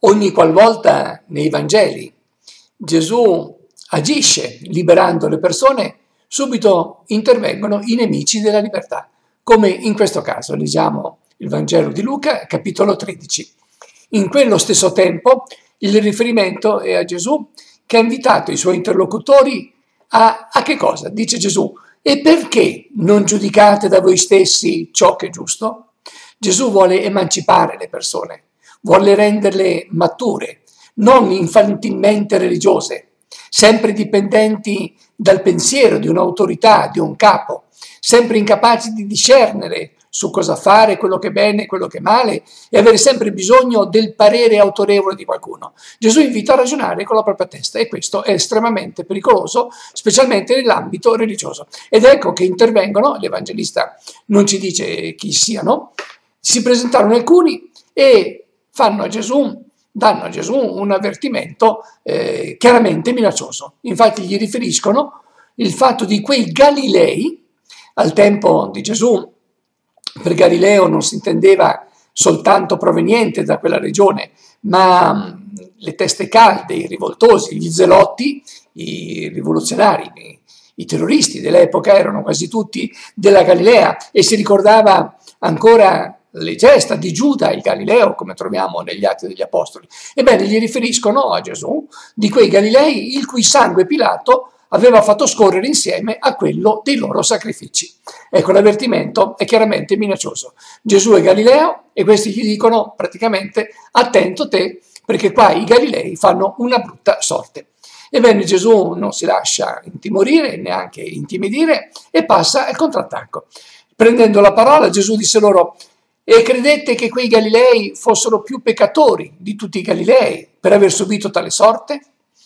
Ogni qualvolta nei Vangeli Gesù agisce liberando le persone, subito intervengono i nemici della libertà, come in questo caso. Leggiamo il Vangelo di Luca, capitolo 13. In quello stesso tempo il riferimento è a Gesù che ha invitato i suoi interlocutori a che cosa? Dice Gesù: e perché non giudicate da voi stessi ciò che è giusto? Gesù vuole emancipare le persone, vuole renderle mature, non infantilmente religiose, sempre dipendenti dal pensiero di un'autorità, di un capo, sempre incapaci di discernere su cosa fare, quello che è bene e quello che è male, e avere sempre bisogno del parere autorevole di qualcuno. Gesù invita a ragionare con la propria testa, e questo è estremamente pericoloso, specialmente nell'ambito religioso. Ed ecco che intervengono, l'Evangelista non ci dice chi siano, si presentarono alcuni e danno a Gesù un avvertimento chiaramente minaccioso. Infatti gli riferiscono il fatto di quei Galilei. Al tempo di Gesù per Galileo non si intendeva soltanto proveniente da quella regione, ma le teste calde, i rivoltosi, gli zelotti, i rivoluzionari, i terroristi dell'epoca erano quasi tutti della Galilea, e si ricordava ancora le gesta di Giuda il Galileo, come troviamo negli Atti degli Apostoli. Ebbene, gli riferiscono a Gesù di quei Galilei il cui sangue Pilato aveva fatto scorrere insieme a quello dei loro sacrifici. Ecco, l'avvertimento è chiaramente minaccioso. Gesù è Galileo e questi gli dicono praticamente: attento te, perché qua i Galilei fanno una brutta sorte. Ebbene, Gesù non si lascia intimorire, neanche intimidire, e passa al contrattacco. Prendendo la parola, Gesù disse loro: e credette che quei Galilei fossero più peccatori di tutti i Galilei per aver subito tale sorte?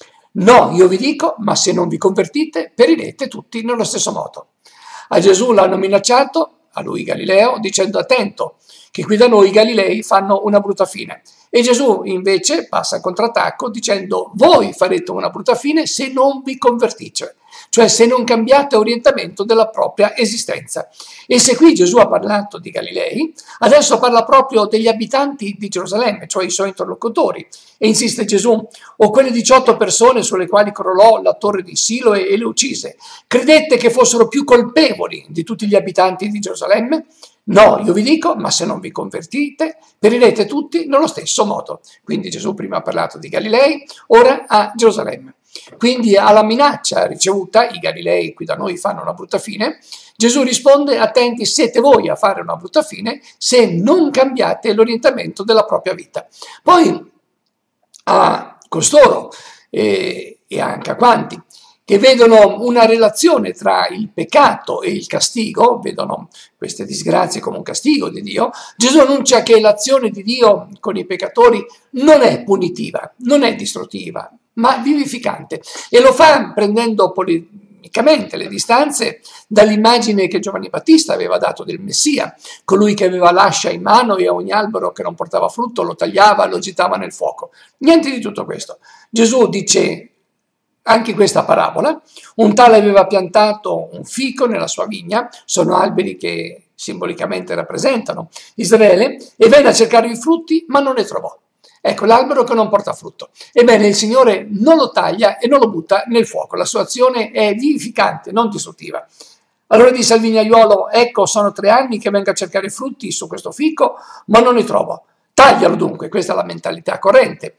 No, io vi dico, ma se non vi convertite, perirete tutti nello stesso modo. A Gesù l'hanno minacciato, a lui Galileo, dicendo: attento, che qui da noi i Galilei fanno una brutta fine. E Gesù invece passa al contrattacco dicendo: voi farete una brutta fine se non vi convertite, cioè se non cambiate orientamento della propria esistenza. E se qui Gesù ha parlato di Galilei, adesso parla proprio degli abitanti di Gerusalemme, cioè i suoi interlocutori. E insiste Gesù: o quelle 18 persone sulle quali crollò la torre di Siloe e le uccise, credette che fossero più colpevoli di tutti gli abitanti di Gerusalemme? No, io vi dico, ma se non vi convertite, perirete tutti nello stesso modo. Quindi Gesù prima ha parlato di Galilei, ora a Gerusalemme. Quindi alla minaccia ricevuta, i Galilei qui da noi fanno una brutta fine, Gesù risponde: attenti, siete voi a fare una brutta fine se non cambiate l'orientamento della propria vita. Poi a costoro e anche a quanti che vedono una relazione tra il peccato e il castigo, vedono queste disgrazie come un castigo di Dio, Gesù annuncia che l'azione di Dio con i peccatori non è punitiva, non è distruttiva, ma vivificante. E lo fa prendendo polemicamente le distanze dall'immagine che Giovanni Battista aveva dato del Messia, colui che aveva l'ascia in mano e a ogni albero che non portava frutto lo tagliava, lo gettava nel fuoco. Niente di tutto questo. Gesù dice anche questa parabola: un tale aveva piantato un fico nella sua vigna, sono alberi che simbolicamente rappresentano Israele, e venne a cercare i frutti ma non ne trovò. Ecco l'albero che non porta frutto. Ebbene, il Signore non lo taglia e non lo butta nel fuoco, la sua azione è vivificante, non distruttiva. Allora disse al vignaiuolo: ecco, sono 3 anni che vengo a cercare frutti su questo fico, ma non ne trovo. Taglialo dunque, questa è la mentalità corrente.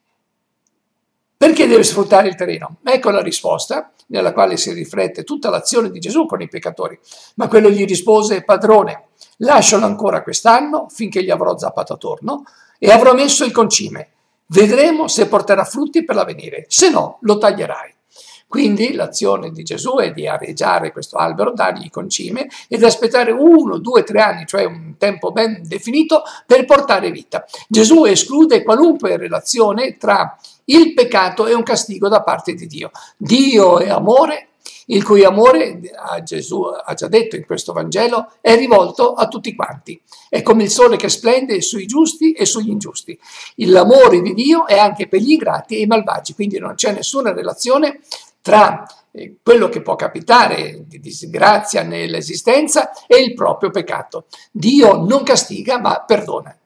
Perché deve sfruttare il terreno? Ecco la risposta, nella quale si riflette tutta l'azione di Gesù con i peccatori. Ma quello gli rispose: padrone, lascialo ancora quest'anno finché gli avrò zappato attorno e avrò messo il concime. Vedremo se porterà frutti per l'avvenire, se no lo taglierai. Quindi l'azione di Gesù è di areggiare questo albero, dargli concime ed aspettare 1, 2, 3 anni, cioè un tempo ben definito, per portare vita. Gesù esclude qualunque relazione tra il peccato e un castigo da parte di Dio. Dio è amore, il cui amore, Gesù ha già detto in questo Vangelo, è rivolto a tutti quanti. È come il sole che splende sui giusti e sugli ingiusti. L'amore di Dio è anche per gli ingrati e i malvagi, quindi non c'è nessuna relazione tra quello che può capitare di disgrazia nell'esistenza e il proprio peccato. Dio non castiga, ma perdona.